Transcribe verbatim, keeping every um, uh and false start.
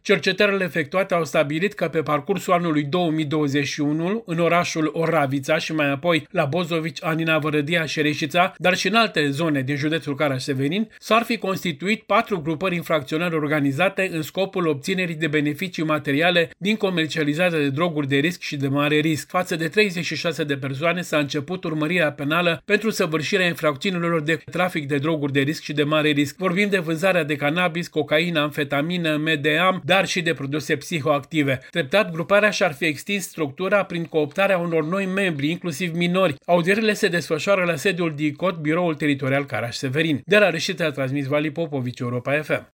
Cercetările efectuate au stabilit că pe parcursul anului două mii douăzeci și unu, în orașul Oravița și mai apoi la Bozovici, Anina, Vărădia și Reșița, dar și în alte zone din județul Caraș-Severin, s-ar fi constituit patru grupări infracționale organizate în scopul obținerii de beneficii materiale din comercializarea de droguri de risc și de mare risc. Față de treizeci și șase de persoane s-a început urmărirea penală pentru săvârșirea infracțiunilor de trafic de droguri de risc și de mare risc. Vorbim de vânzarea de cannabis, cocaină, amfetamină, M D A, dar și de produse psihoactive. Treptat, gruparea și-ar fi extins structura prin cooptarea unor noi membri, inclusiv minori. Audierile se desfășoară la sediul D I C O T, Biroul Teritorial Caraș-Severin. De la Reșița a transmis Vali Popovici, Europa F M.